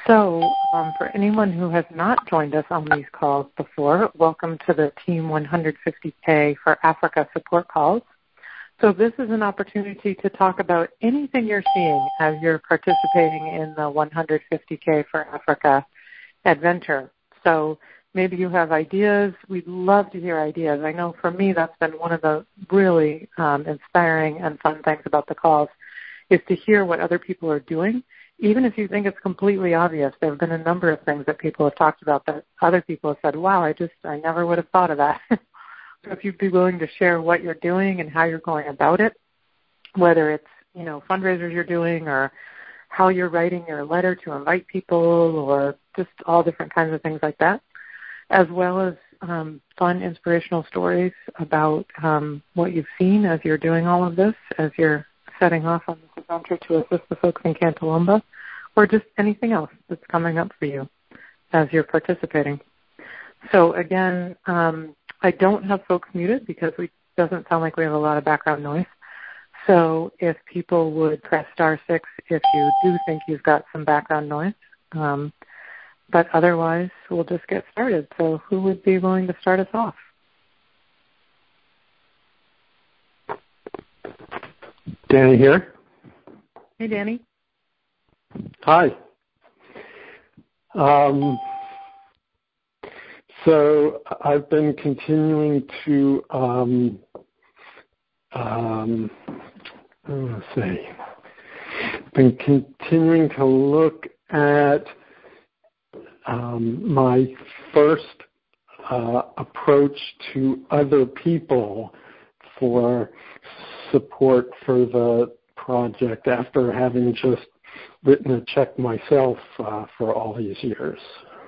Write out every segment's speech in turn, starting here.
So for anyone who has not joined us on these calls before, welcome to the Team 150K for Africa support calls. So this is an opportunity to talk about anything you're seeing as you're participating in the 150K for Africa adventure. So maybe you have ideas. We'd love to hear ideas. I know for me that's been one of the really inspiring and fun things about the calls is to hear what other people are doing. Even if you think it's completely obvious, there have been a number of things that people have talked about that other people have said, wow, I never would have thought of that. So if you'd be willing to share what you're doing and how you're going about it, whether it's, fundraisers you're doing or how you're writing your letter to invite people or just all different kinds of things like that, as well as fun, inspirational stories about what you've seen as you're doing all of this, as you're setting off on this adventure to assist the folks in Cantalumba, or just anything else that's coming up for you as you're participating. So again, I don't have folks muted because it doesn't sound like we have a lot of background noise. So if people would press *6 if you do think you've got some background noise. But otherwise, we'll just get started. So who would be willing to start us off? Danny here. Hey, Danny. Hi. So I've been continuing to, been continuing to look at my first approach to other people for support for the project after having just written a check myself for all these years.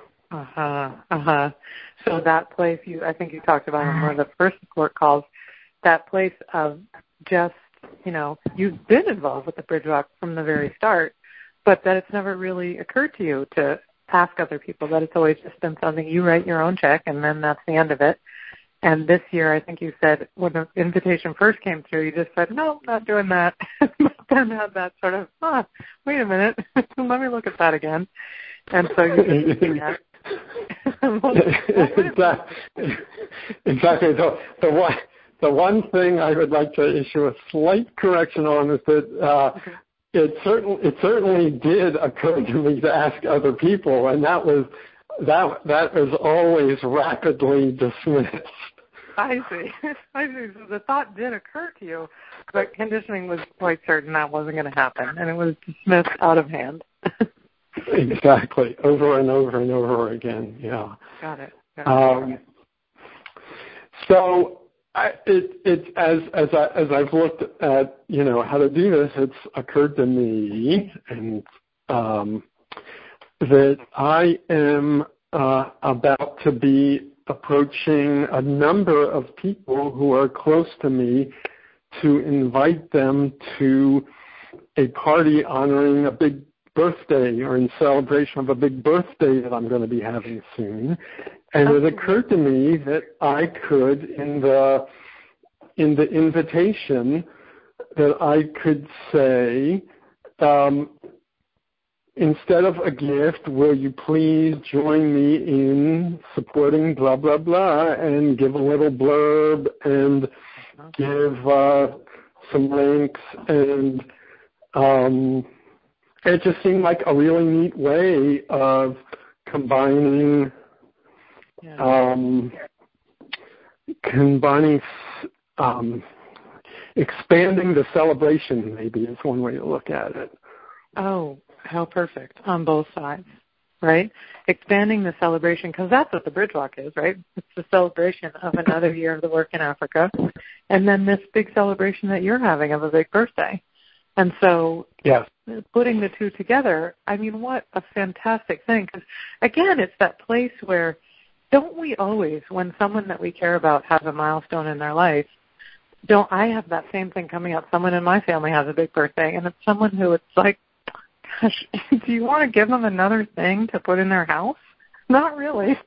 So that place, I think you talked about in one of the first support calls, that place of just, you've been involved with the Bridgewalk from the very start, but that it's never really occurred to you to ask other people, that it's always just been something you write your own check and then that's the end of it. And this year, I think you said when the invitation first came through, you just said, no, not doing that. But then had that sort of, wait a minute, let me look at that again. And so you just did that. Exactly. The one thing I would like to issue a slight correction on is that it certainly did occur to me to ask other people, and that was always rapidly dismissed. I see. So the thought did occur to you, but conditioning was quite certain that wasn't going to happen, and it was dismissed out of hand. Exactly, over and over and over again. Yeah. Got it. So as I've looked at how to do this, it's occurred to me and that I am about to be approaching a number of people who are close to me to invite them to a party honoring a big birthday or in celebration of a big birthday that I'm going to be having soon. And it occurred to me that I could, in the invitation, that I could say, instead of a gift, will you please join me in supporting blah, blah, blah, and give a little blurb and give some links. And it just seemed like a really neat way of combining expanding the celebration, maybe, is one way to look at it. Oh, how perfect on both sides, right? Expanding the celebration, because that's what the Bridgewalk is, right? It's the celebration of another year of the work in Africa, and then this big celebration that you're having of a big birthday. And so yes, putting the two together, I mean, what a fantastic thing. Because, again, it's that place where don't we always, when someone that we care about has a milestone in their life, don't I have that same thing coming up? Someone in my family has a big birthday, and it's someone who it's like, gosh, do you want to give them another thing to put in their house? Not really.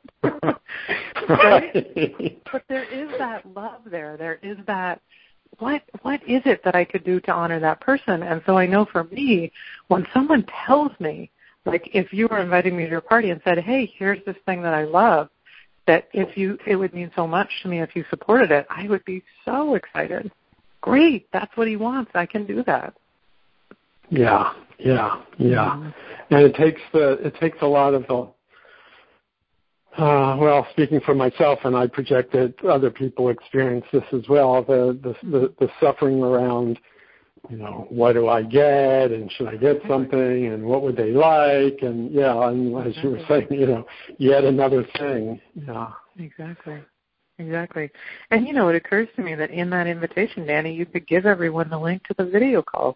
Right? But there is that love there. There is that, what is it that I could do to honor that person? And so I know for me, when someone tells me Like if you were inviting me to your party and said, hey, here's this thing that I love, that it would mean so much to me if you supported it, I would be so excited. Great, that's what he wants. I can do that. Yeah. Mm-hmm. And it takes a lot of the well, speaking for myself, and I project that other people experience this as well, the suffering around, what do I get, and should I get something, and what would they like, and and as you were saying, yet another thing. Yeah. Exactly. And, it occurs to me that in that invitation, Danny, you could give everyone the link to the video calls.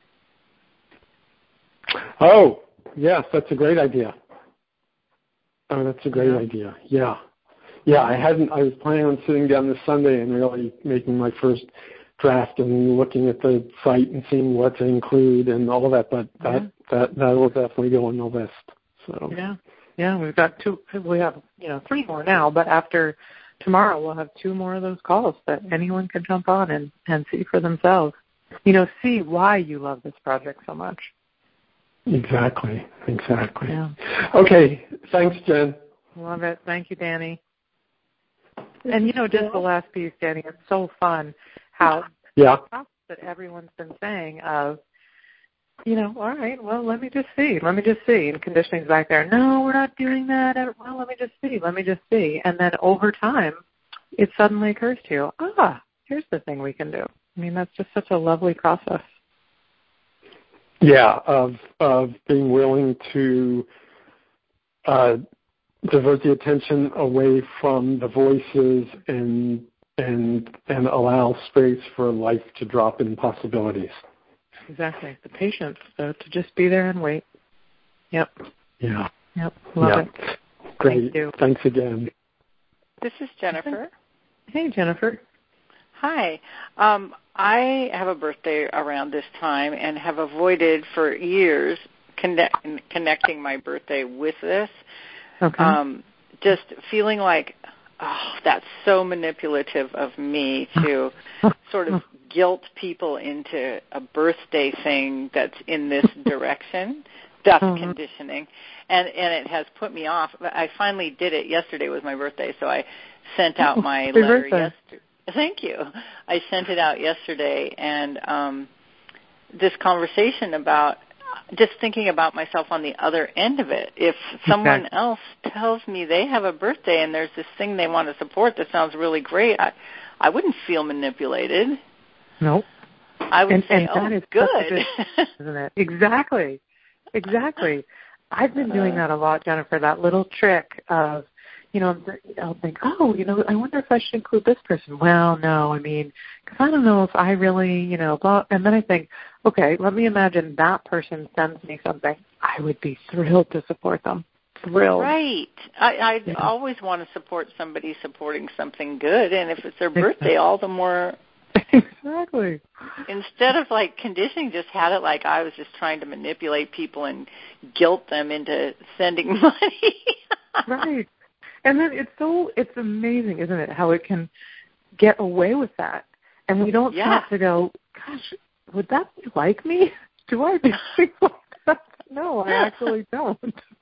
Oh, yes, that's a great idea. Oh, that's a great idea. Yeah. I was planning on sitting down this Sunday and really making my first draft and looking at the site and seeing what to include and all of that, but that will definitely go on the list. So we've got we have 3 more now, but after tomorrow we'll have 2 more of those calls that anyone can jump on and see for themselves. See why you love this project so much. Exactly. Yeah. Okay, thanks, Jen. Love it. Thank you, Danny. And, just the last piece, Danny, it's so fun how the stuff that everyone's been saying of, all right, well, let me just see. And conditioning's back there. No, we're not doing that. Well, let me just see. And then over time, it suddenly occurs to you, here's the thing we can do. I mean, that's just such a lovely process. Yeah, of being willing to divert the attention away from the voices and allow space for life to drop in possibilities. Exactly. The patience, to just be there and wait. Yep. Yeah. Yep. Love it. Great. Thank you. Thanks again. This is Jennifer. Hey, Jennifer. Hi. I have a birthday around this time and have avoided for years connecting my birthday with this. Okay. Just feeling like, that's so manipulative of me to sort of guilt people into a birthday thing that's in this direction. That's conditioning. And it has put me off. I finally did it. Yesterday was my birthday, so I sent out my letter yesterday. Thank you. I sent it out yesterday, and this conversation about just thinking about myself on the other end of it. If someone else tells me they have a birthday and there's this thing they want to support that sounds really great, I wouldn't feel manipulated. Nope. I would say, that is good. Isn't it? Exactly. I've been doing that a lot, Jennifer, that little trick of, I'll think, I wonder if I should include this person. Well, no, because I don't know if I really, blah. And then I think, okay, let me imagine that person sends me something. I would be thrilled to support them. Thrilled. Right. I always want to support somebody supporting something good, and if it's their birthday, all the more. Exactly. Instead of conditioning, just had it like I was just trying to manipulate people and guilt them into sending money. Right. And then it's amazing, isn't it, how it can get away with that. And we don't stop to go, gosh, would that be like me? Do I do things like that? No, I actually don't.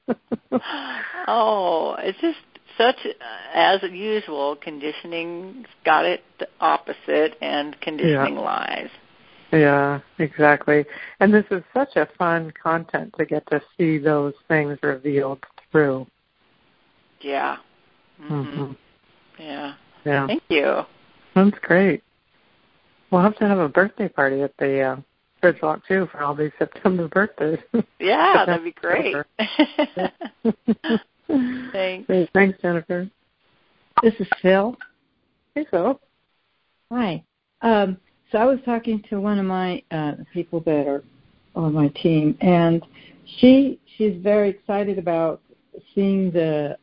It's just such, as usual, conditioning's got it the opposite, and conditioning lies. Yeah, exactly. And this is such a fun content to get to see those things revealed through. Yeah. Mm-hmm. Yeah. Yeah. Thank you. That's great. We'll have to have a birthday party at the Bridge Walk, too, for all these September birthdays. Yeah, that'd be great. Thanks. Great. Thanks, Jennifer. This is Phil. Hey, Phil. Hi. So I was talking to one of my people that are on my team, and she's very excited about seeing the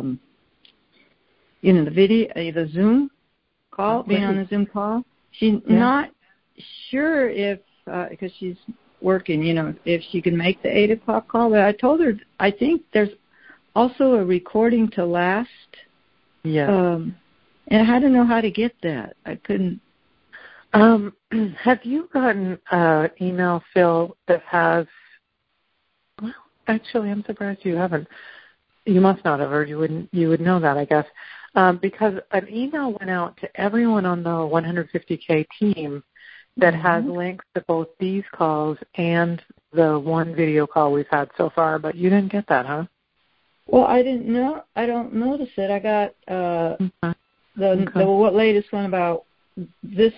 the video, the Zoom call, being on the Zoom call. She's not sure if, because she's working, if she can make the 8 o'clock call. But I told her I think there's also a recording to last. Yeah. And I had to know how to get that. I couldn't. Have you gotten an email, Phil, that has, Actually, I'm surprised you haven't. You must not have, or you would know that, I guess. Because an email went out to everyone on the 150K team that has links to both these calls and the one video call we've had so far, but you didn't get that, huh? Well, I didn't know. I don't notice it. I got the latest one about this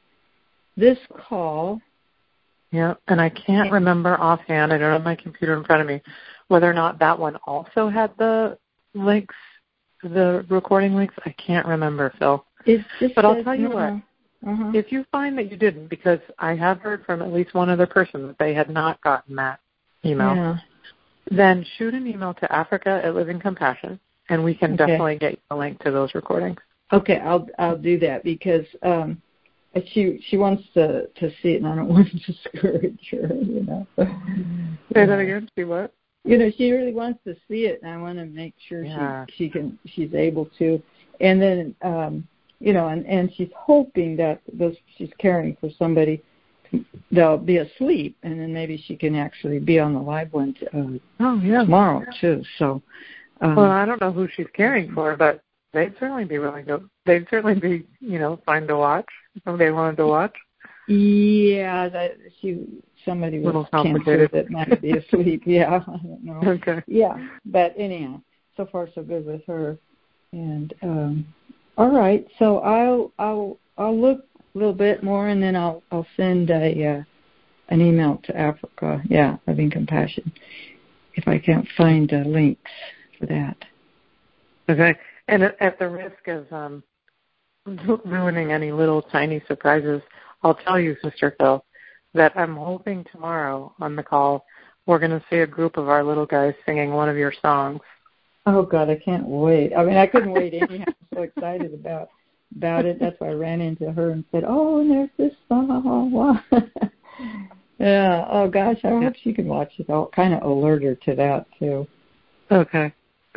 call. Yeah, and I can't remember offhand. I don't have my computer in front of me whether or not that one also had the links, the recording links. I can't remember, Phil. But I'll tell you what. If you find that you didn't, because I have heard from at least one other person that they had not gotten that email, then shoot an email to Africa at Living Compassion, and we can definitely get you a link to those recordings. Okay, I'll do that because she wants to see it, and I don't want to discourage her. Say that again. See what? She really wants to see it, and I want to make sure she's able to, and then. And she's hoping that she's caring for somebody. They'll be asleep, and then maybe she can actually be on the live one tomorrow too. So, well, I don't know who she's caring for, but they'd certainly be willing to. They'd certainly be, fun to watch if they wanted to watch. Yeah, somebody was cancer that might be asleep. Yeah, I don't know. Okay. Yeah, but anyhow, so far so good with her, and. All right, so I'll look a little bit more, and then I'll send an email to Africa. Yeah, Living Compassion, if I can't find links for that. Okay, and at the risk of ruining any little tiny surprises, I'll tell you, Sister Phil, that I'm hoping tomorrow on the call we're going to see a group of our little guys singing one of your songs. Oh, God, I can't wait. I mean, I couldn't wait anyhow. I'm so excited about it. That's why I ran into her and said, oh, and there's this song. Yeah. Oh, gosh, I hope she can watch it. I'll kind of alert her to that, too. Okay.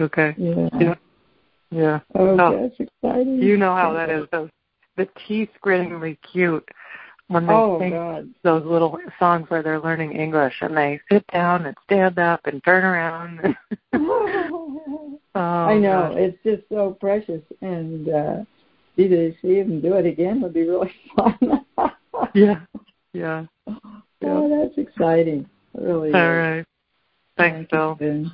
Yeah. Oh, that's exciting. You know how that is. The teeth-grittingly cute when they sing those little songs where they're learning English and they sit down and stand up and turn around. I know. Gosh. It's just so precious. And either see them do it again would be really fun. Yeah. Oh, that's exciting. It really All right. Thanks, Bill.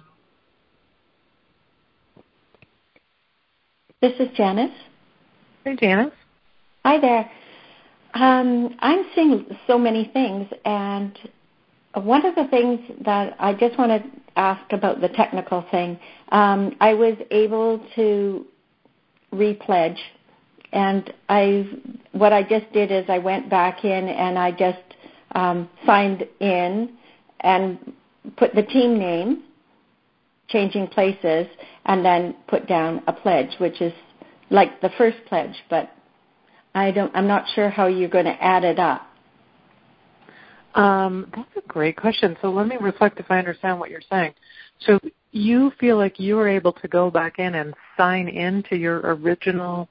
This is Janice. Hey, Janice. Hi there. I'm seeing so many things, and one of the things that I just want to ask about the technical thing, I was able to repledge, and what I just did is I went back in and I just signed in and put the team name, changing places, and then put down a pledge, which is like the first pledge, but I'm not sure how you're going to add it up. That's a great question. So let me reflect if I understand what you're saying. So you feel like you were able to go back in and sign in to your original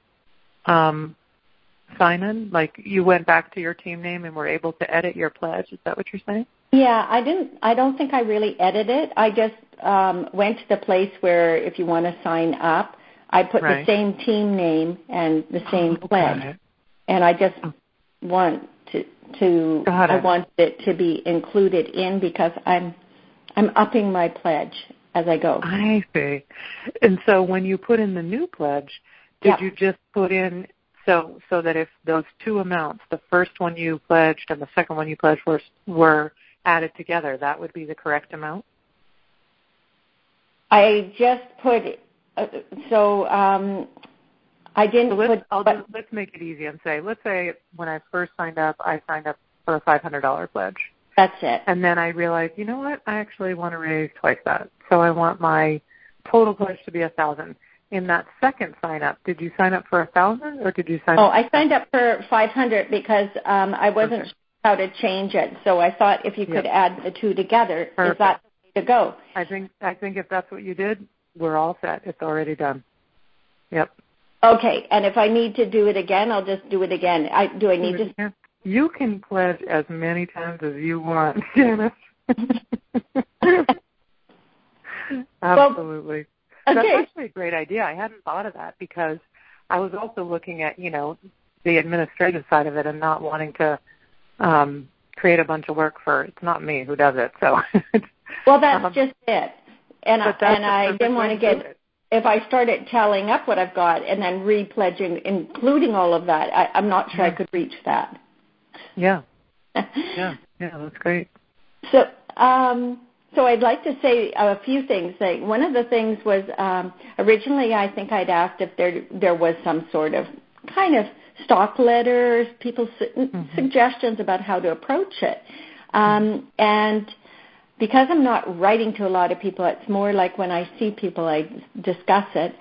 sign-in? Like you went back to your team name and were able to edit your pledge? Is that what you're saying? Yeah, I don't think I really edited it. I just went to the place where if you want to sign up, I put the same team name and the same pledge. And I just want I want it to be included in because I'm upping my pledge as I go. I see. And so when you put in the new pledge, did you just put in so that if those two amounts, the first one you pledged and the second one you pledged were added together, that would be the correct amount? I just put I didn't let's make it easy and say, let's say when I first signed up, I signed up for a $500 pledge. That's it. And then I realized, you know what, I actually want to raise twice that. So I want my total pledge to be $1,000. In that second sign up, did you sign up for $1,000 or did you sign up? Oh, I signed up for $500 because I wasn't sure how to change it. So I thought if you could add the two together, is that the way to go? I think if that's what you did, we're all set. It's already done. Yep. Okay, and if I need to do it again, I'll just do it again. Do I need to? You can pledge as many times as you want, Janice. Absolutely. Well, okay. That's actually a great idea. I hadn't thought of that because I was also looking at, the administrative side of it and not wanting to create a bunch of work for, it's not me who does it. So. Well, that's just it. And I didn't want to get, if I started tallying up what I've got and then repledging, including all of that, I'm not sure I could reach that. Yeah. Yeah, that's great. So I'd like to say a few things. Like one of the things was originally I think I'd asked if there was some sort of kind of stock letters, people's suggestions about how to approach it. And because I'm not writing to a lot of people, it's more like when I see people, I discuss it.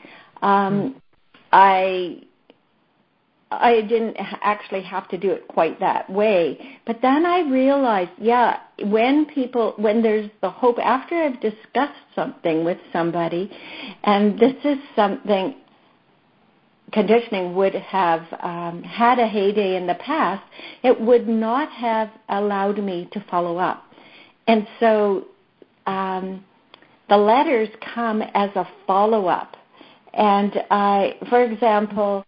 I didn't actually have to do it quite that way. But then I realized, when there's the hope, after I've discussed something with somebody, and this is something conditioning would have had a heyday in the past, it would not have allowed me to follow up. And so the letters come as a follow-up. And for example,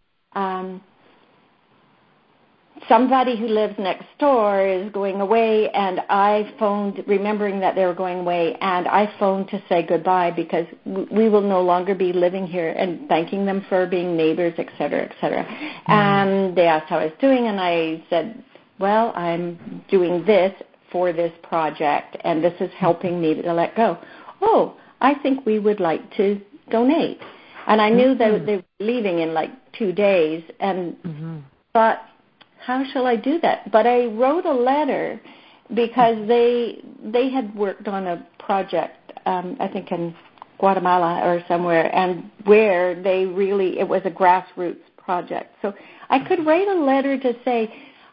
somebody who lives next door is going away, and I phoned, remembering that they were going away, and I phoned to say goodbye because we will no longer be living here, and thanking them for being neighbors, et cetera, et cetera. And they asked how I was doing, and I said, well, I'm doing this for this project, and this is helping me to let go. Oh, I think we would like to donate. And I knew that they were leaving in like 2 days, and thought, how shall I do that? But I wrote a letter because they had worked on a project, I think in Guatemala or somewhere, and where it was a grassroots project. So I could write a letter to say,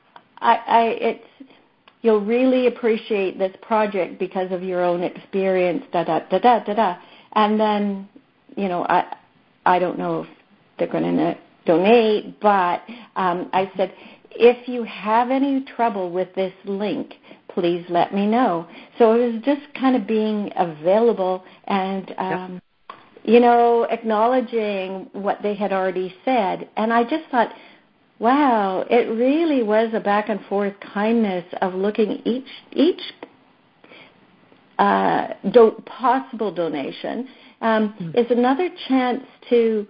you'll really appreciate this project because of your own experience, da-da-da-da-da-da. And then, I don't know if they're going to donate, but I said, if you have any trouble with this link, please let me know. So it was just kind of being available and, acknowledging what they had already said. And I just thought, wow, it really was a back and forth kindness of looking each possible donation is another chance to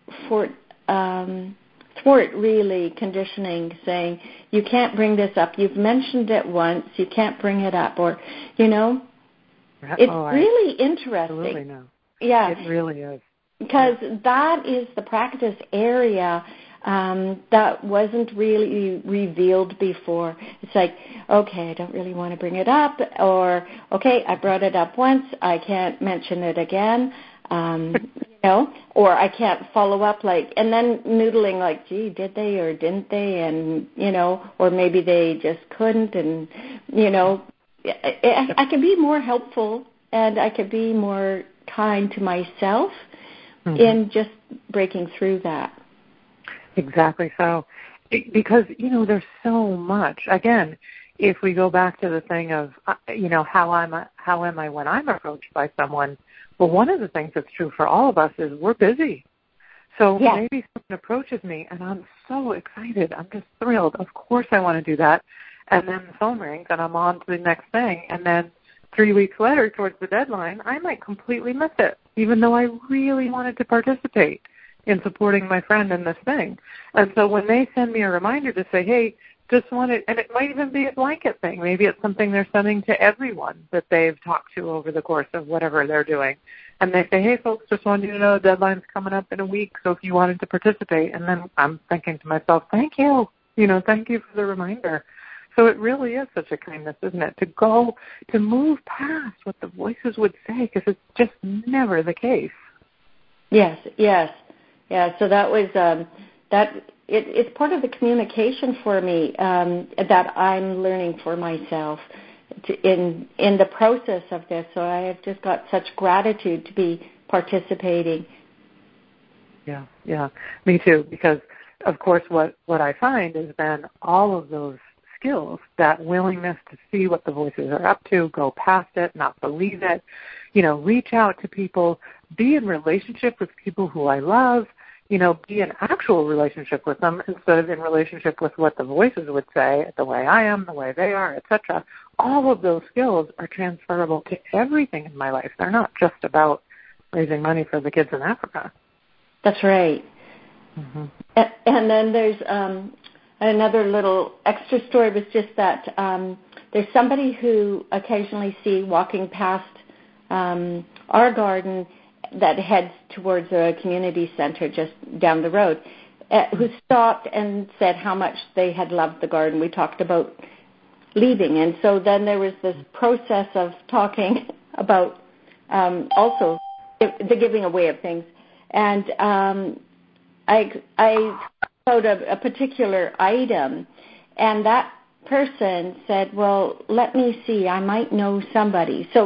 thwart really conditioning, saying you can't bring this up. You've mentioned it once. You can't bring it up, or it's really interesting. Absolutely no. Yeah, it really is, because that is the practice area that wasn't really revealed before. It's like, okay, I don't really want to bring it up, or okay, I brought it up once, I can't mention it again, or I can't follow up, and then noodling like, gee, did they or didn't they, and, or maybe they just couldn't, and, I can be more helpful and I could be more kind to myself in just breaking through that. Exactly so. Because, there's so much. Again, if we go back to the thing of, how am I when I'm approached by someone? Well, one of the things that's true for all of us is we're busy. So maybe someone approaches me and I'm so excited. I'm just thrilled. Of course I want to do that. And then the phone rings and I'm on to the next thing. And then 3 weeks later, towards the deadline, I might completely miss it, even though I really wanted to participate in supporting my friend in this thing. And so when they send me a reminder to say, hey, just wanted, and it might even be a blanket thing. Maybe it's something they're sending to everyone that they've talked to over the course of whatever they're doing. And they say, hey, folks, just wanted you to know the deadline's coming up in a week, so if you wanted to participate. And then I'm thinking to myself, thank you. Thank you for the reminder. So it really is such a kindness, isn't it, to move past what the voices would say, because it's just never the case. Yes. Yeah, so that was it's part of the communication for me that I'm learning for myself in the process of this. So I have just got such gratitude to be participating. Yeah, me too. Because of course, what I find is then all of those skills, that willingness to see what the voices are up to, go past it, not believe it, reach out to people, be in relationship with people who I love, be in actual relationship with them instead of in relationship with what the voices would say, the way I am, the way they are, etc. All of those skills are transferable to everything in my life. They're not just about raising money for the kids in Africa. That's right. Mm-hmm. And then there's another little extra story was just that there's somebody who occasionally see walking past our garden that heads towards a community center just down the road, who stopped and said how much they had loved the garden. We talked about leaving. And so then there was this process of talking about also the giving away of things. And I showed a particular item, and that person said, well, let me see, I might know somebody. So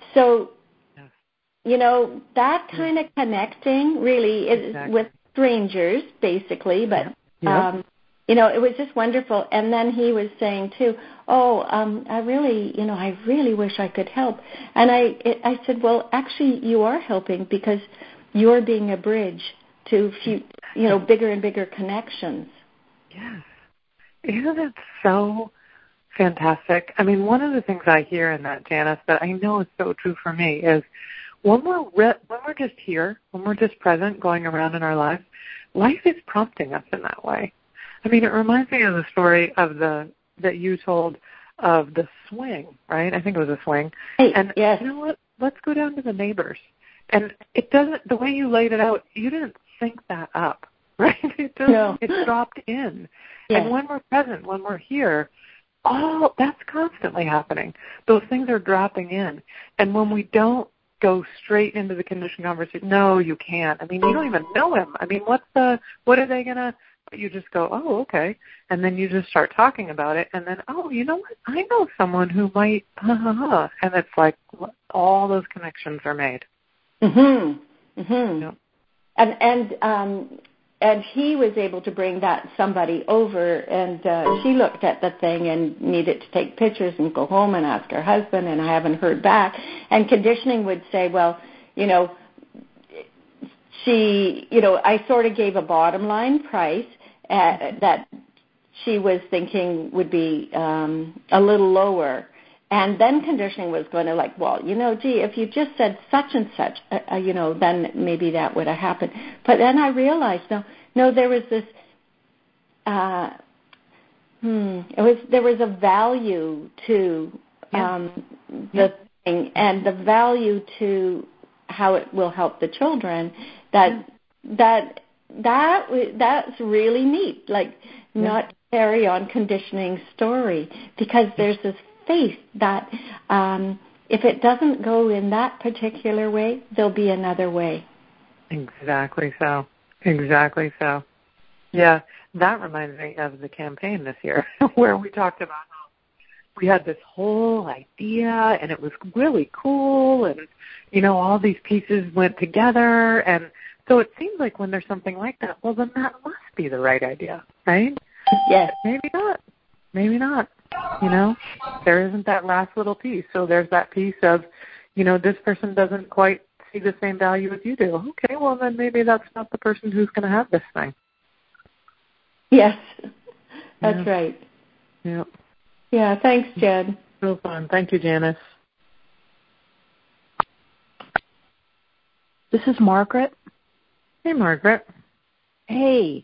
that kind of connecting really is with strangers, basically, but, it was just wonderful. And then he was saying, too, I really wish I could help. And I said, well, actually, you are helping because you're being a bridge to, bigger and bigger connections. Yes. Isn't it so fantastic? I mean, one of the things I hear in that, Janice, that I know is so true for me is when we're just here, when we're just present, going around in our lives, life is prompting us in that way. I mean, it reminds me of the story of that you told of the swing, right? I think it was a swing. Hey, and yes. You know what? Let's go down to the neighbors. And it doesn't, the way you laid it out, you didn't think that up, right? It doesn't, no. It's dropped in. Yes. And when we're present, when we're here, that's constantly happening. Those things are dropping in. And when we don't go straight into the conditioned conversation, no, you can't. I mean, you don't even know him. I mean, what are they going to, you just go, oh, okay. And then you just start talking about it. And then, you know what? I know someone who might, And it's like all those connections are made. Mm-hmm. Mm-hmm. Yep. And he was able to bring that somebody over, and she looked at the thing and needed to take pictures and go home and ask her husband, and I haven't heard back. And conditioning would say, well, she, I sort of gave a bottom line price that she was thinking would be a little lower. And then conditioning was going to if you just said such and such, then maybe that would have happened. But then I realized, no, there was this, there was a value to the thing and the value to how it will help the children. That's really neat. Not carry on conditioning story because there's this faith that if it doesn't go in that particular way, there'll be another way. Exactly so. Yeah, that reminds me of the campaign this year where we talked about how we had this whole idea and it was really cool and, all these pieces went together. And so it seems like when there's something like that, well, then that must be the right idea, right? Yes. Maybe not. There isn't that last little piece. So there's that piece of, this person doesn't quite see the same value as you do. Okay, well, then maybe that's not the person who's going to have this thing. Yes, that's right. Yeah. Yeah, thanks, Jen. Real fun. Thank you, Janice. This is Margaret. Hey, Margaret. Hey.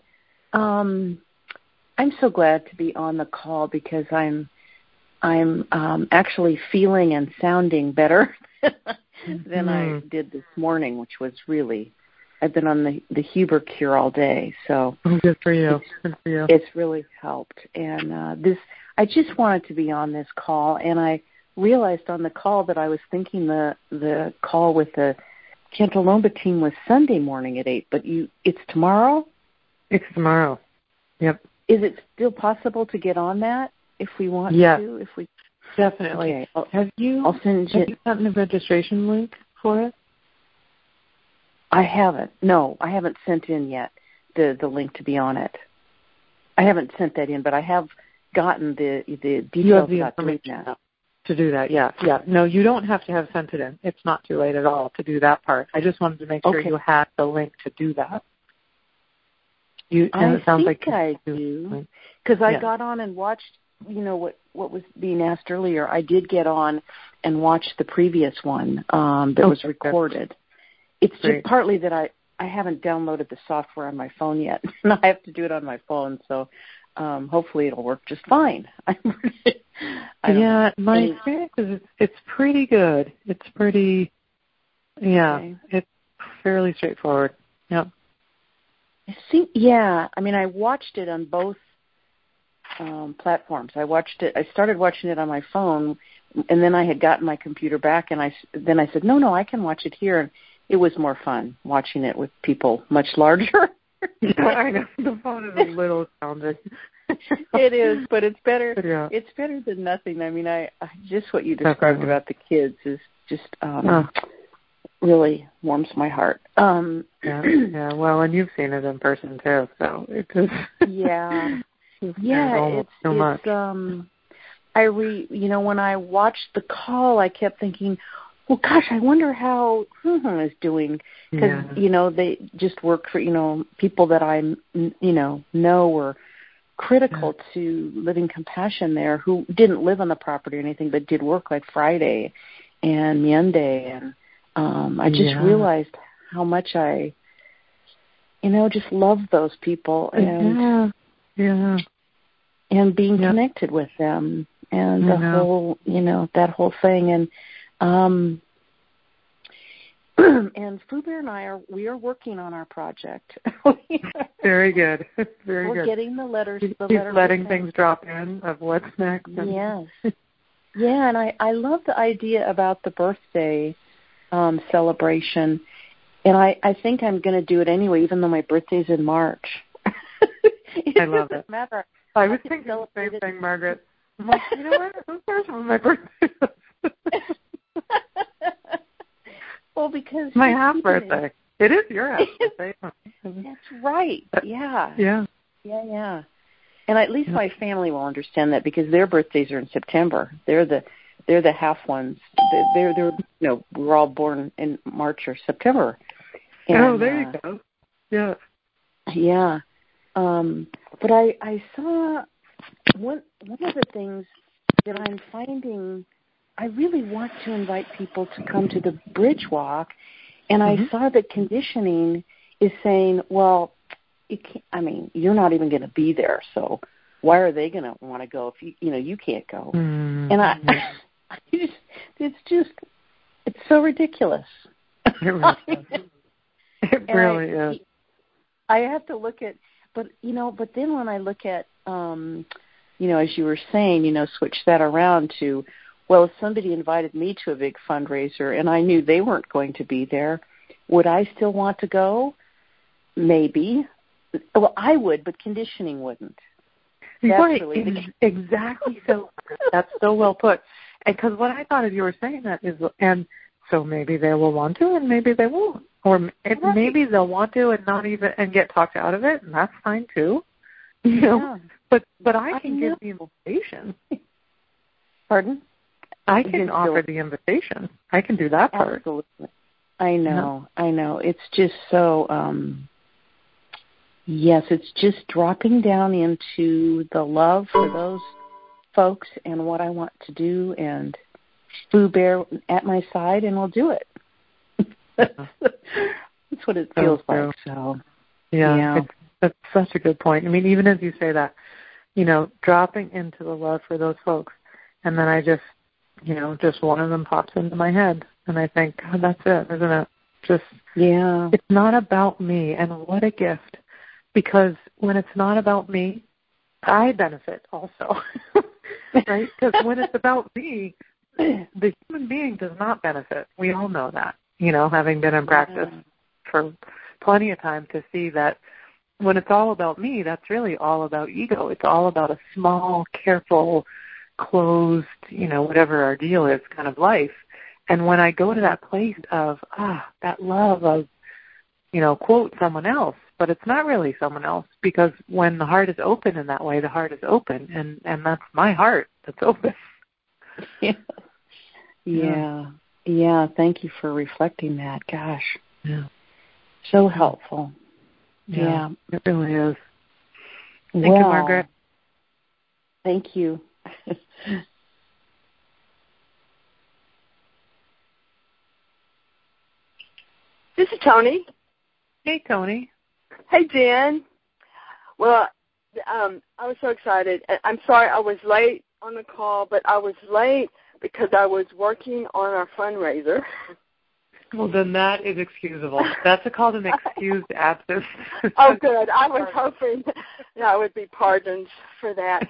I'm so glad to be on the call because I'm actually feeling and sounding better than I did this morning, which was really, I've been on the Huber cure all day, so good for you. It's really helped. And I just wanted to be on this call, and I realized on the call that I was thinking the call with the Cantalomba team was Sunday morning at 8, but it's tomorrow? It's tomorrow. Yep. Is it still possible to get on that if we want to? If we definitely. Okay. Have you gotten the registration link for it? I haven't. No, I haven't sent in yet the link to be on it. I haven't sent that in, but I have gotten the details you have the about doing information that. to do that. Yeah. No, you don't have to have sent it in. It's not too late at all to do that part. I just wanted to make sure you had the link to do that. I think I do, because I got on and watched, what was being asked earlier. I did get on and watch the previous one that was recorded. It's just partly that I haven't downloaded the software on my phone yet, and I have to do it on my phone, so hopefully it'll work just fine. My experience is it's pretty good. It's pretty, it's fairly straightforward. Yep. I watched it on both platforms. I started watching it on my phone, and then I had gotten my computer back, and then I said, no, I can watch it here. And it was more fun watching it with people much larger. I know. The phone is a little challenging. It is, but it's better. Yeah. It's better than nothing. I just what you described about the kids is just really warms my heart. Yeah. Well, and you've seen it in person too, so it's just it's so much. When I watched the call, I kept thinking, well, gosh, I wonder how is doing, because they just work for people that I know were critical to Living Compassion there, who didn't live on the property or anything, but did work like Friday and Monday, and I just realized how much I just love those people and and being connected with them and the whole that whole thing, and and Foo Bear and I we are working on our project. Very good. We're getting the letters. Keep letting things drop in of what's next. Yes. Yeah, and I love the idea about the birthday celebration, and I think I'm going to do it anyway, even though my birthday's in March. I love it. Matter. I was thinking the same thing, Margaret. I'm like, you know what? Who cares when my birthday is? Well, because my half birthday. It is your half birthday. That's right. Yeah. Yeah. And at least my family will understand that, because their birthdays are in September. They're the half ones. They're we're all born in March or September. And, there you go. Yeah. Yeah. But I saw one of the things that I'm finding. I really want to invite people to come to the Bridge Walk, and I saw that conditioning is saying, well, you're not even going to be there, so why are they going to want to go if you can't go? And it's so ridiculous. It really is. I have to look at, but then when I look at, as you were saying, switch that around to, well, if somebody invited me to a big fundraiser and I knew they weren't going to be there, would I still want to go? Maybe. Well, I would, but conditioning wouldn't. That's right. Really exactly so. That's so well put. Because what I thought as you were saying that is, and so maybe they will want to and maybe they won't. Or maybe they'll want to and not even, and get talked out of it, and that's fine too. But I can give the invitation. Pardon? I can offer the invitation. I can do that part. Absolutely. I know. It's just so, it's just dropping down into the love for those folks and what I want to do, and Foo Bear at my side, and we'll do it. That's what it feels like. So, that's such a good point. Even as you say that, dropping into the love for those folks, and then I just one of them pops into my head, and I think, God, that's it, isn't it? It's not about me, and what a gift, because when it's not about me, I benefit also, right? Because when it's about me, the human being does not benefit. We all know that, having been in practice for plenty of time to see that when it's all about me, that's really all about ego. It's all about a small, careful, closed, whatever our deal is kind of life. And when I go to that place of, that love of, quote someone else, but it's not really someone else, because when the heart is open in that way, the heart is open, and that's my heart that's open. Yeah. Thank you for reflecting that. Gosh. Yeah. So helpful. Yeah. It really is. Thank you, Margaret. Thank you. This is Tony. Hey, Tony. Hey, Jen. Well, I was so excited. I'm sorry I was late on the call, but I was late because I was working on our fundraiser. Well, then that is excusable. That's called an excused absence. Oh, good. I was hoping I would be pardoned for that.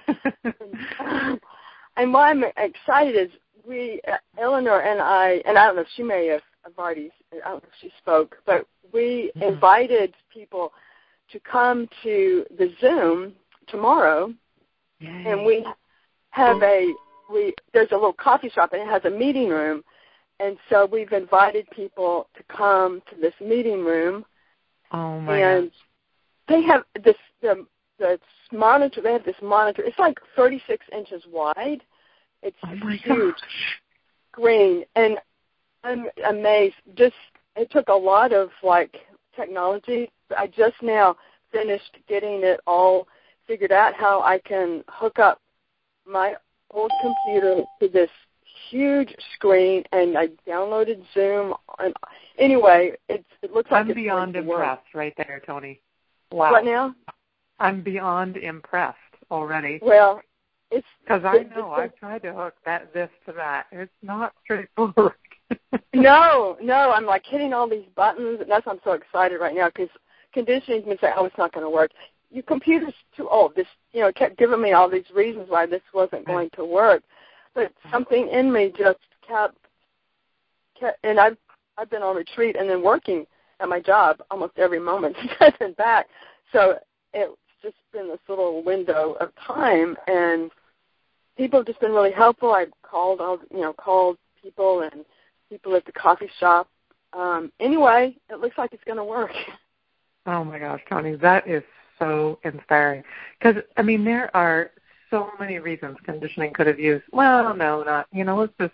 And why I'm excited is Eleanor and I don't know if she may have already, I don't know if she spoke, but we invited people to come to the Zoom tomorrow. Yay. And we have there's a little coffee shop and it has a meeting room. And so we've invited people to come to this meeting room. Oh my And gosh. They have this the monitor. They have this monitor. It's like 36 inches wide. It's huge screen, and I'm amazed. It took a lot of technology. I just now finished getting it all figured out how I can hook up my old computer to this huge screen, and I downloaded Zoom. And anyway, it looks like I'm beyond impressed right there, Tony. Wow. What now? I'm beyond impressed already. Well, it's because I know I've tried to hook this to that. It's not straightforward. No, I'm hitting all these buttons, and that's why I'm so excited right now, because conditioning can say, it's not going to work. Your computer's too old. This, kept giving me all these reasons why this wasn't going to work. But something in me just kept, and I've been on retreat and then working at my job almost every moment since I've been back. So it's just been this little window of time, and people have just been really helpful. I called people and people at the coffee shop. Anyway, it looks like it's going to work. Oh my gosh, Tony, that is so inspiring. Because there are so many reasons conditioning could have used. Well, no, not. Let's just.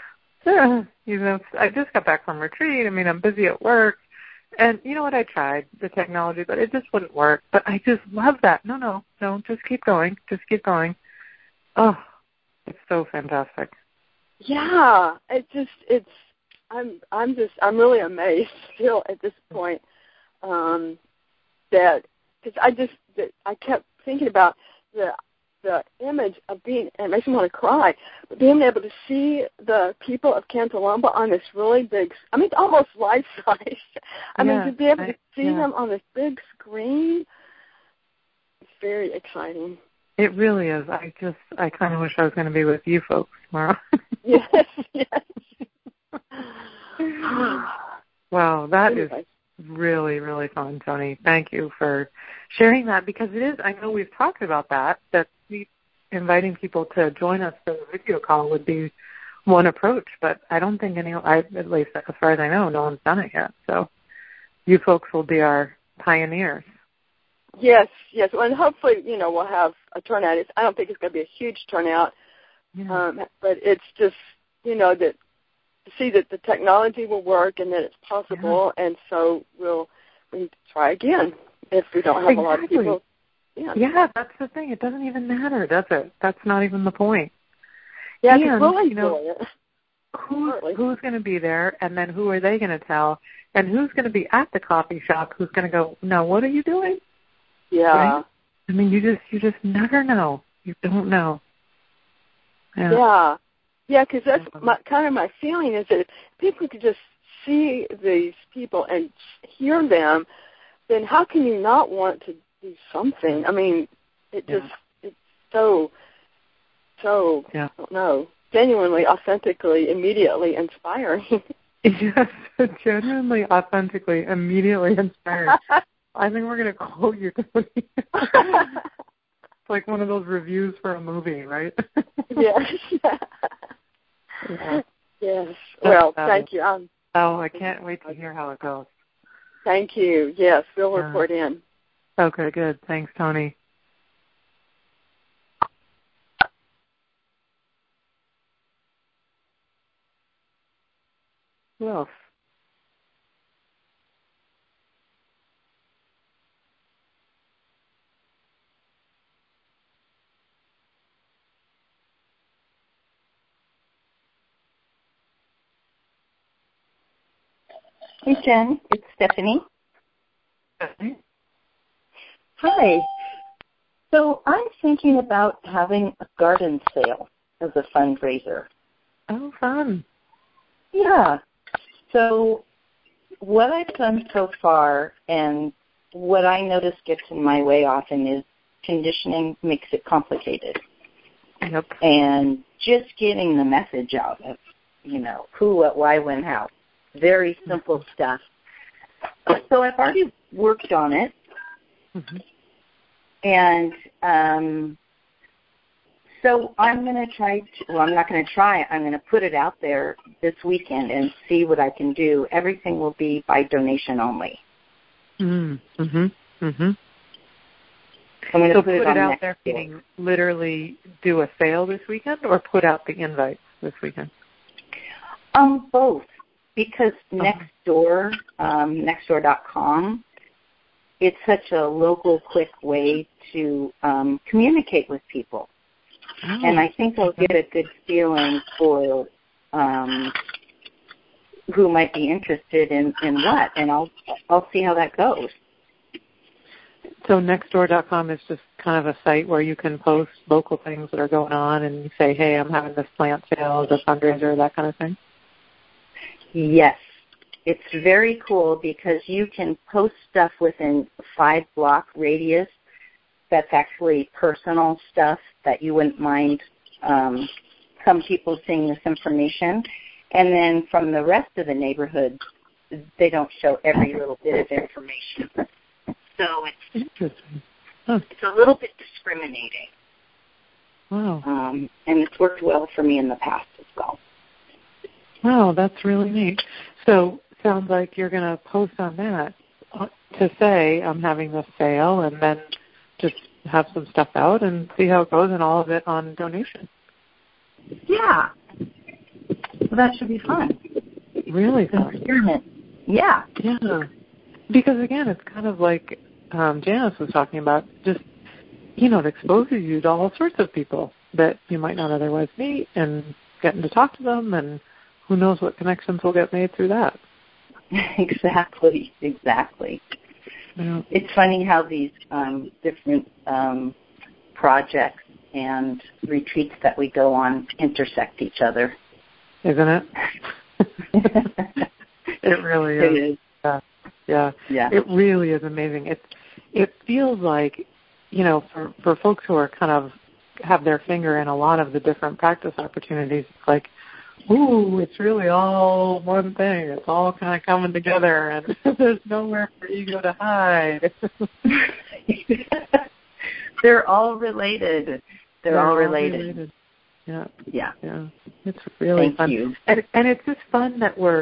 I just got back from retreat. I'm busy at work. And you know what? I tried the technology, but it just wouldn't work. But I just love that. No, just keep going. Just keep going. Oh, it's so fantastic. Yeah, I'm really amazed still at this point that because I kept thinking about the image of being, and it makes me want to cry, but being able to see the people of Cantalomba on this really big, almost life-size. To be able to see them on this big screen, it's very exciting. It really is. I kind of wish I was going to be with you folks tomorrow. Yes. Wow, that is really, really fun, Tony. Thank you for sharing that, because it is, I know we've talked about that inviting people to join us for the video call would be one approach, but I don't think at least as far as I know, no one's done it yet. So you folks will be our pioneers. Yes. Well, and hopefully, we'll have a turnout. I don't think it's going to be a huge turnout, but it's just, that to see that the technology will work and that it's possible, and so we try again if we don't have a lot of people. Yeah, that's the thing. It doesn't even matter, does it? That's not even the point. Yeah, because we'll enjoy it. Who's going to be there, and then who are they going to tell, and who's going to be at the coffee shop who's going to go, no, what are you doing? Yeah. Right? You just never know. You don't know. Yeah, because that's my feeling is that if people could just see these people and hear them, then how can you not want to do something? It's so, I don't know, genuinely, authentically, immediately inspiring. Yes, genuinely, authentically, immediately inspiring. I think we're going to quote you, Tony. It's like one of those reviews for a movie, right? Yes. Yes. Well, thank you. I can't wait to hear how it goes. Thank you. Yes, we'll report in. Okay, good. Thanks, Tony. Who else? Hey, Jen. It's Stephanie. Hi. So I'm thinking about having a garden sale as a fundraiser. Oh, fun. Yeah. So what I've done so far, and what I notice gets in my way often, is conditioning makes it complicated. Yep. And just getting the message out of, who, what, why, when, how. Very simple stuff. So I've already worked on it. Mm-hmm. And so I'm going to I'm not going to try it. I'm going to put it out there this weekend and see what I can do. Everything will be by donation only. Mm-hmm. Mm-hmm. I'm going to so put it on out there, meaning literally do a sale this weekend, or put out the invites this weekend? Both. Because Nextdoor, Nextdoor.com, it's such a local, quick way to communicate with people. Oh. And I think I'll get a good feeling for who might be interested in what, and I'll see how that goes. So Nextdoor.com is just kind of a site where you can post local things that are going on and you say, hey, I'm having this plant sale as a fundraiser, that kind of thing? Yes. It's very cool because you can post stuff within a 5-block radius that's actually personal stuff that you wouldn't mind some people seeing this information. And then from the rest of the neighborhood, they don't show every little bit of information. So it's a little bit discriminating. Wow. And it's worked well for me in the past as well. Wow, that's really neat. So sounds like you're going to post on that to say I'm having this sale, and then just have some stuff out and see how it goes, and all of it on donation. Yeah. Well, that should be fun. Really fun. Experiment. Yeah. Yeah. Because, again, it's kind of like Janice was talking about, just, it exposes you to all sorts of people that you might not otherwise meet, and getting to talk to them, and who knows what connections will get made through that. Exactly. Yeah. It's funny how these different projects and retreats that we go on intersect each other. Isn't it? It really is. It is. Yeah. It really is amazing. It feels like, for folks who are kind of have their finger in a lot of the different practice opportunities, it's like, ooh, it's really all one thing. It's all kind of coming together, and there's nowhere for ego to hide. They're all related. They're all related. Yeah. Yeah. It's really Thank fun. you. And it's just fun that we're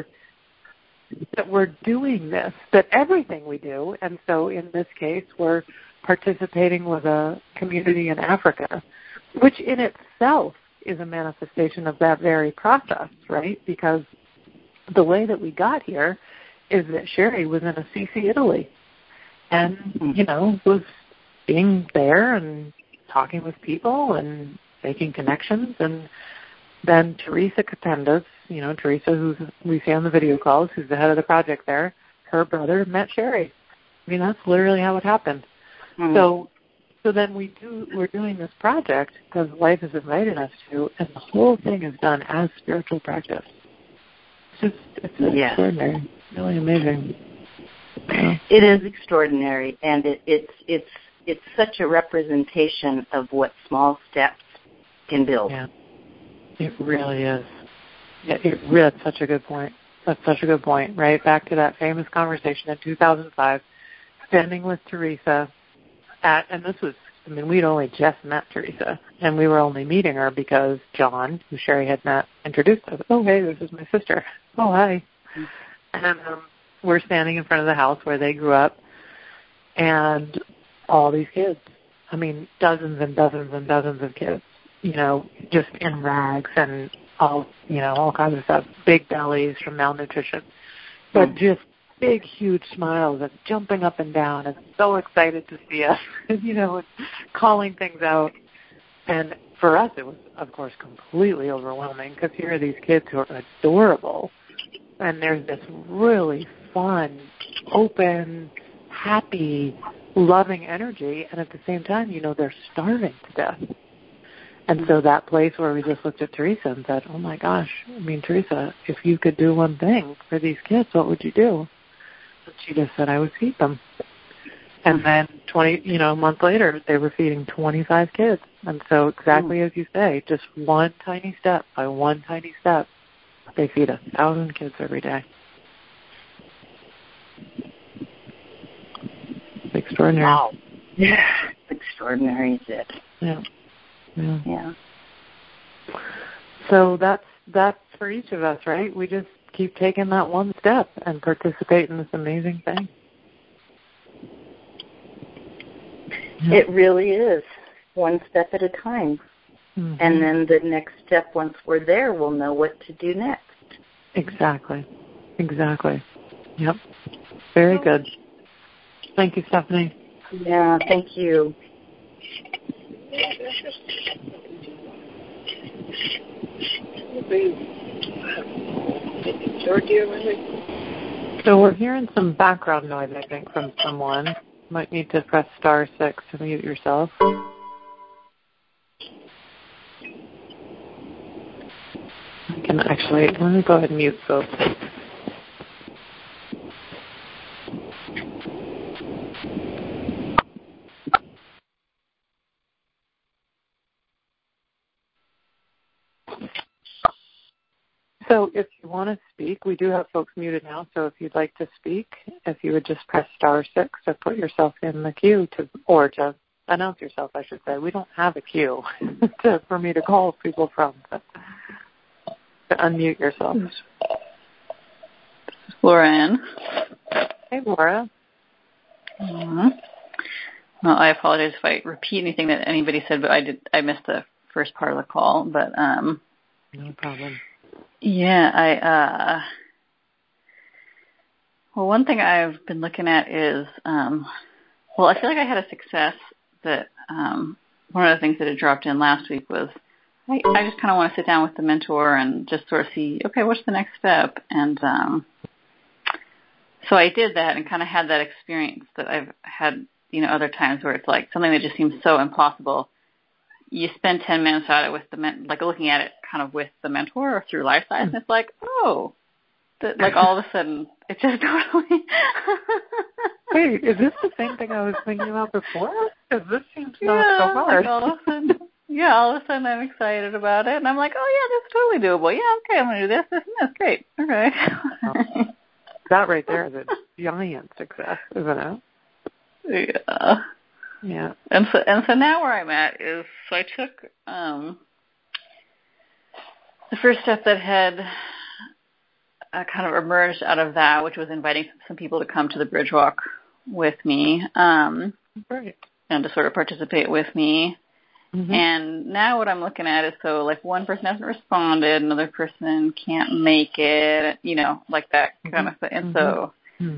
doing this, that everything we do, and so in this case we're participating with a community in Africa, which in itself is a manifestation of that very process, right? Because the way that we got here is that Sherry was in Assisi, Italy, and, was being there and talking with people and making connections. And then Teresa Capendas, Teresa, who we see on the video calls, who's the head of the project there, her brother met Sherry. I mean, that's literally how it happened. Mm-hmm. So then we're doing this project because life has invited us to, and the whole thing is done as spiritual practice. It's extraordinary, really amazing. Yeah. It is extraordinary, and it's such a representation of what small steps can build. Yeah, it really is. That's such a good point. That's such a good point, right? Back to that famous conversation in 2005, standing with Teresa and this was, we'd only just met Teresa, and we were only meeting her because John, who Sherry had met, introduced us. Oh, hey, this is my sister. Oh, hi. And we're standing in front of the house where they grew up, and all these kids. I mean, dozens and dozens and dozens of kids, just in rags and all kinds of stuff, big bellies from malnutrition, but just big, huge smiles and jumping up and down and so excited to see us, and calling things out. And for us, it was, of course, completely overwhelming because here are these kids who are adorable, and there's this really fun, open, happy, loving energy, and at the same time, they're starving to death. And so that place where we just looked at Teresa and said, oh my gosh, Teresa, if you could do one thing for these kids, what would you do? And she just said, I would feed them. And then a month later, they were feeding 25 kids. And so exactly as you say, just one tiny step by one tiny step, they feed 1,000 kids every day. It's extraordinary. Wow. Yeah. Extraordinary, is it? Yeah. Yeah. So that's for each of us, right? We just keep taking that one step and participate in this amazing thing. It really is. One step at a time. Mm-hmm. And then the next step, once we're there, we'll know what to do next. Exactly. Yep. Very good. Thank you, Stephanie. Yeah, thank you. So we're hearing some background noise, I think, from someone. Might need to press *6 to mute yourself. I can actually, let me go ahead and mute folks. So if you want to speak, we do have folks muted now, so if you'd like to speak, if you would just press *6 to put yourself in the queue to announce yourself, I should say. We don't have a queue for me to call people from, but to unmute yourself. Laura Ann. Hey, Laura. Well, I apologize if I repeat anything that anybody said, but I missed the first part of the call, but no problem. Yeah, well, one thing I've been looking at is, I feel like I had a success that one of the things that had dropped in last week was I just kind of want to sit down with the mentor and just sort of see, okay, what's the next step? And so I did that and kind of had that experience that I've had, other times where it's like something that just seems so impossible. You spend 10 minutes at it with looking at it kind of with the mentor or through Life Size, and it's like, all of a sudden, it just totally. Wait, is this the same thing I was thinking about before? Because this seems not so hard. All of a sudden I'm excited about it, and I'm like, oh yeah, this is totally doable. Yeah, okay, I'm going to do this, and this. Great. Okay. That right there is a giant success, isn't it? Yeah. Yeah. And so now where I'm at is, so I took the first step that had kind of emerged out of that, which was inviting some people to come to the Bridge Walk with me, right, and to sort of participate with me. Mm-hmm. And now what I'm looking at is, so one person hasn't responded, another person can't make it, like that kind of thing. And so,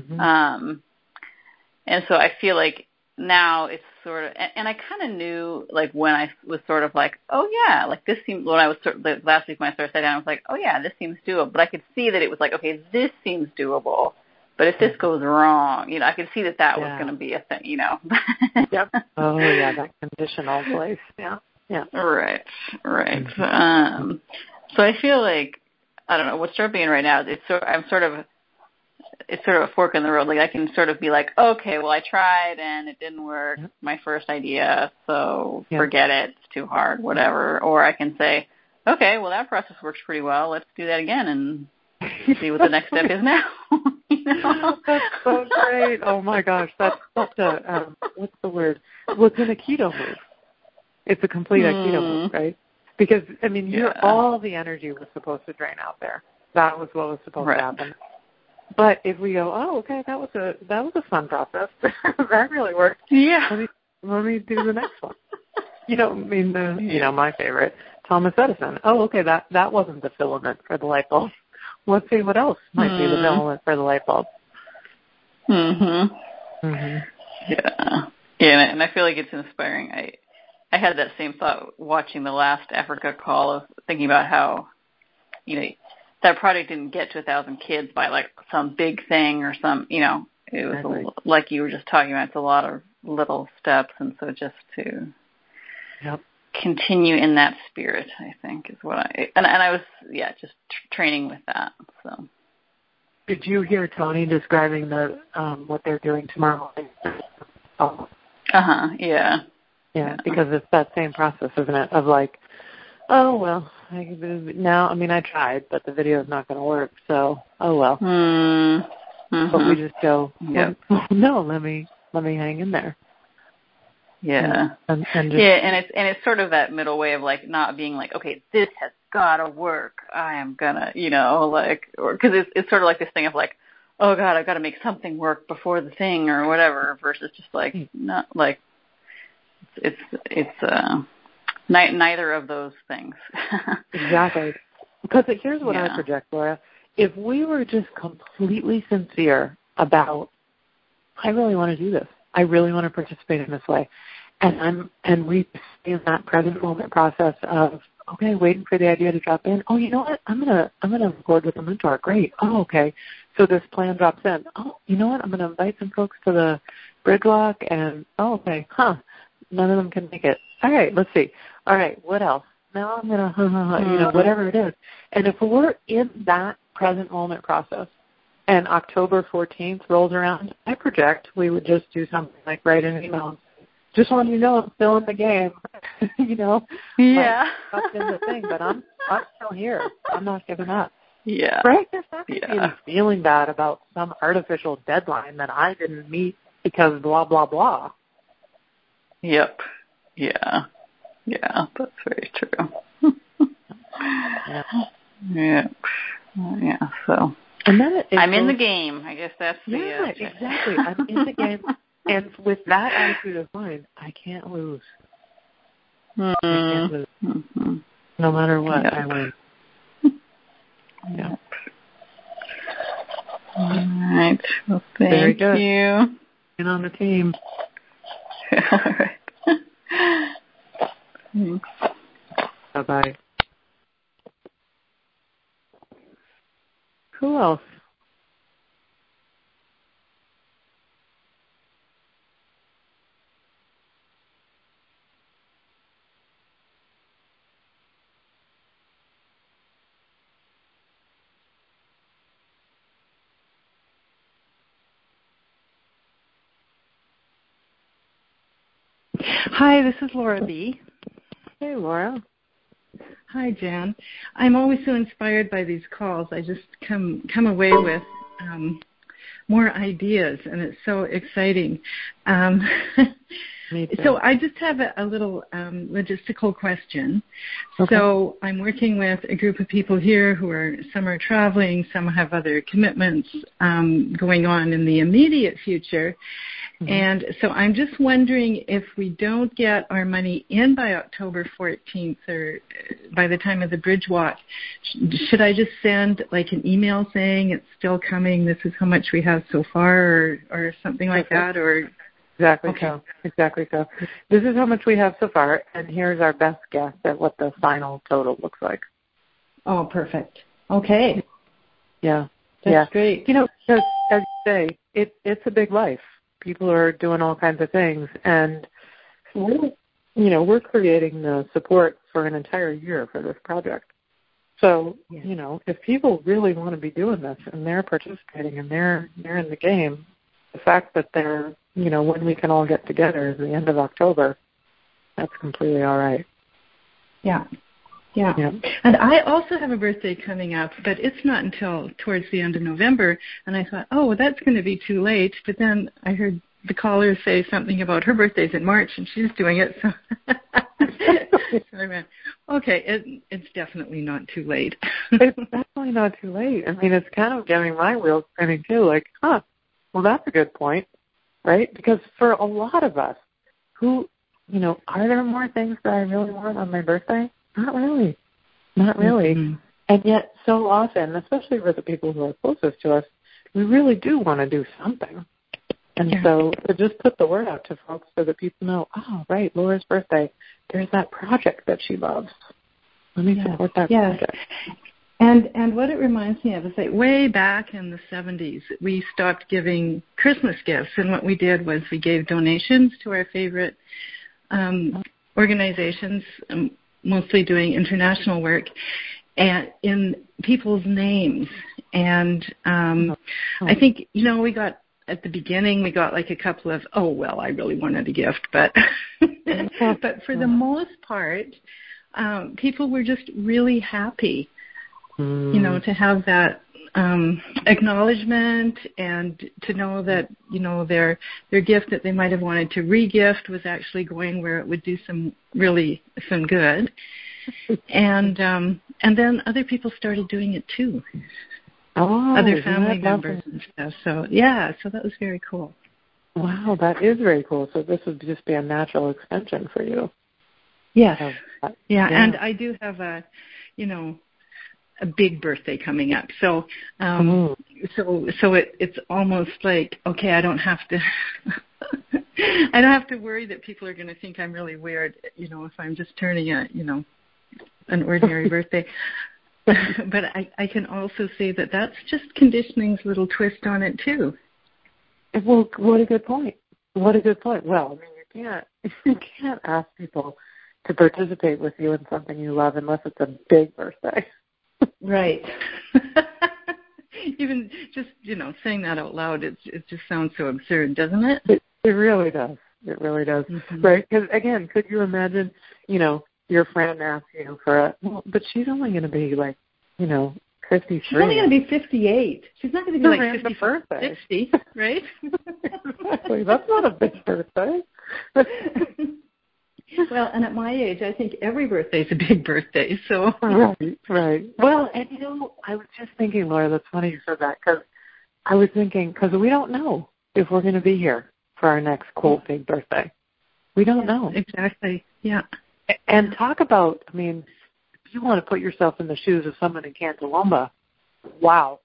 and so I feel like now it's sort of, and I kind of knew, when I was sort of oh yeah, this seems, when I was last week when I started sitting down, I was like, oh yeah, this seems doable. But I could see that it was okay, this seems doable. But if this goes wrong, I could see that was going to be a thing, Yep. Oh yeah, that conditional place. Yeah. Yeah. Right. So I feel like, I don't know, what's sort of being right now, it's sort of a fork in the road. I can sort of be okay, well, I tried and it didn't work, my first idea, so forget it, it's too hard, whatever. Or I can say, okay, well, that process works pretty well, let's do that again and see what the next step is now. That's so great. Oh my gosh, that's such a, what's the word? Well, it's an Aikido move. It's a complete Aikido move, right? Because, all the energy was supposed to drain out there. That was what was supposed to happen. But if we go, oh, okay, that was a fun process. That really worked. Yeah. Let me do the next one. My favorite, Thomas Edison. Oh, okay, that wasn't the filament for the light bulb. Let's see what else might be the filament for the light bulb. Mhm. Mhm. Yeah. Yeah, and I feel like it's inspiring. I had that same thought watching the last Africa call of thinking about how, that project didn't get to 1,000 kids by like some big thing or some, it was like you were just talking about. It's a lot of little steps, and so just to continue in that spirit, I think is what I was just training with that. So. Did you hear Tony describing what they're doing tomorrow morning? Yeah. Yeah, because it's that same process, isn't it? Of like, oh well, I tried, but the video is not going to work, so oh well. Mm-hmm. But we just go, no, let me hang in there. Yeah. And it's sort of that middle way of like not being like, okay, this has got to work. I am gonna, because it's sort of like this thing of like, oh God, I've got to make something work before the thing or whatever, versus just like not like it's neither of those things. Exactly. Because here's what I project, Laura. If we were just completely sincere about, I really want to do this. I really want to participate in this way. And we stay in that present moment process of, okay, waiting for the idea to drop in. Oh, you know what? I'm gonna record with a mentor. Great. Oh, okay. So this plan drops in. Oh, you know what? I'm gonna invite some folks to the bridge walk, and okay. None of them can make it. All right, let's see. All right, what else? Now I'm gonna whatever it is. And if we're in that present moment process, and October 14th rolls around, I project we would just do something like write an email. Just want you to know I'm still in the game, Yeah. Like, in the thing, but I'm still here. I'm not giving up. Yeah. Right? There's not going to be any feeling bad about some artificial deadline that I didn't meet because blah, blah, blah. Yep. Yeah. Yeah, that's very true. Yeah. Yeah, so. And then I'm in the game. I guess that's the... Yeah, exactly. I'm in the game. And with that attitude of mind, I can't lose. I can't lose. Mm-hmm. No matter what, I win. Yeah. All right. Well, thank you. Get on the team. All right. Thanks. Bye-bye. Who else? Hi, this is Laura B. Hey, Laura. Hi, Jan. I'm always so inspired by these calls. I just come away with more ideas, and it's so exciting. So I just have a little logistical question. Okay. So I'm working with a group of people here some are traveling, some have other commitments going on in the immediate future. Mm-hmm. And so I'm just wondering if we don't get our money in by October 14th or by the time of the bridge walk, should I just send like an email saying it's still coming, this is how much we have so far, or something like that? Or Exactly so. Exactly so. This is how much we have so far, and here's our best guess at what the final total looks like. Oh, perfect. Okay. Yeah. That's great. Because as you say, it's a big life. People are doing all kinds of things, and we're creating the support for an entire year for this project. So, if people really want to be doing this and they're participating and they're in the game, the fact that they're, when we can all get together is the end of October, that's completely all right. Yeah. And I also have a birthday coming up, but it's not until towards the end of November. And I thought, oh, well, that's going to be too late. But then I heard the caller say something about her birthday's in March, and she's doing it. So I went, okay, it's definitely not too late. That's definitely not too late. I mean, it's kind of getting my wheels spinning too, like, well, that's a good point, right? Because for a lot of us who, are there more things that I really want on my birthday? Not really. Not really. Mm-hmm. And yet so often, especially for the people who are closest to us, we really do want to do something. And so to just put the word out to folks so that people know, oh, right, Laura's birthday, there's that project that she loves. Let me support that project. And what it reminds me of is that way back in the 70s, we stopped giving Christmas gifts. And what we did was we gave donations to our favorite organizations, mostly doing international work, and in people's names. And I think, we got, at the beginning, we got like a couple of, I really wanted a gift. But but for the most part, people were just really happy, to have that acknowledgement and to know that, their gift that they might have wanted to re-gift was actually going where it would do some good. And then other people started doing it too. Other family members and stuff. So that was very cool. Wow, that is very cool. So this would just be a natural extension for you. Yes. Yeah, and I do have a big birthday coming up. So it's almost like, okay, I don't have to worry that people are going to think I'm really weird, if I'm just turning an ordinary birthday. But I can also say that that's just conditioning's little twist on it too. Well, what a good point. What a good point. Well, I mean, you can't ask people to participate with you in something you love unless it's a big birthday. Right. Even just, saying that out loud, it just sounds so absurd, doesn't it? It really does. It really does. Mm-hmm. Right? Because, again, could you imagine, your friend asks you for but she's only going to be 53. She's only going to be 58. She's not going to be 54, 60, right? Exactly. That's not a big birthday. Well, and at my age, I think every birthday is a big birthday. So Right. Well, and I was just thinking, Laura, that's funny you said that, because I was thinking, because we don't know if we're going to be here for our next quote big birthday. We don't know. Exactly. Yeah. And talk about, if you want to put yourself in the shoes of someone in Cantalomba, wow.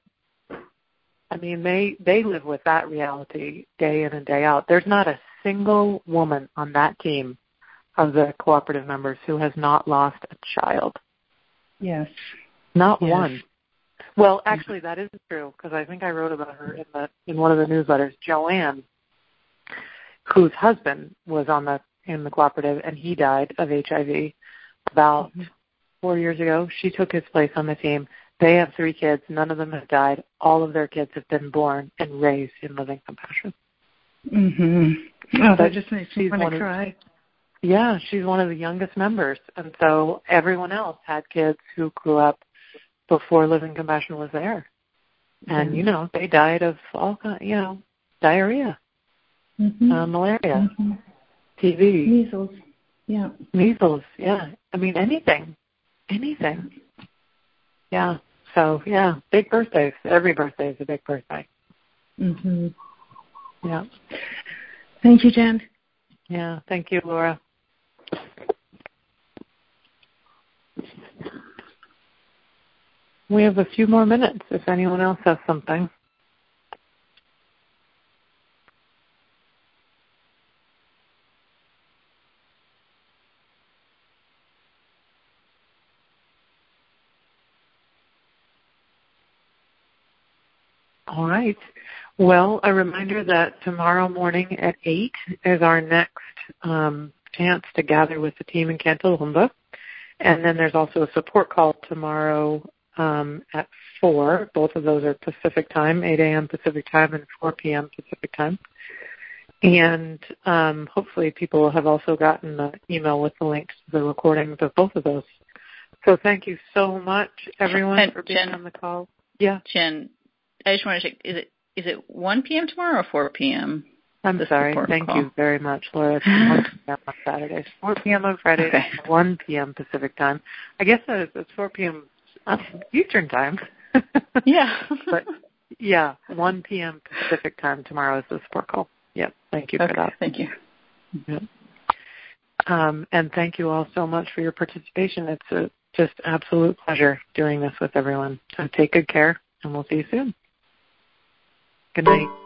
They live with that reality day in and day out. There's not a single woman on that team of the cooperative members who has not lost a child. Yes. Not one. Well, actually, that isn't true, because I think I wrote about her in one of the newsletters. Joanne, whose husband was in the cooperative, and he died of HIV about 4 years ago. She took his place on the team. They have 3 kids. None of them have died. All of their kids have been born and raised in Living Compassion. Mm-hmm. Oh, that just makes me want to cry. Yeah, she's one of the youngest members. And so everyone else had kids who grew up before Living Compassion was there. And, they died of all kinds, diarrhea, malaria, TB. Measles. Yeah. Measles, yeah. Anything. Yeah. So, big birthdays. Every birthday is a big birthday. Mm-hmm. Yeah. Thank you, Jen. Yeah, thank you, Laura. We have a few more minutes if anyone else has something. All right. Well, a reminder that tomorrow morning at 8 is our next chance to gather with the team in Cantalomba. And then there's also a support call tomorrow at 4. Both of those are Pacific time, 8 a.m. Pacific time and 4 p.m. Pacific time. And hopefully people have also gotten the email with the links to the recordings of both of those. So thank you so much, everyone, for being on the call. Yeah. Jen, I just want to check, is it 1 p.m. tomorrow or 4 p.m.? I'm sorry. Thank you very much, Laura. It's 1 p.m. on Saturdays, 4 p.m. on Fridays, okay. 1 p.m. Pacific time. I guess it's 4 p.m. Eastern time. Yeah. But, yeah, 1 p.m. Pacific time tomorrow is the support call. Yep. Thank you for that. Thank you. Yep. And thank you all so much for your participation. It's a just absolute pleasure doing this with everyone. So take good care, and we'll see you soon. Good night.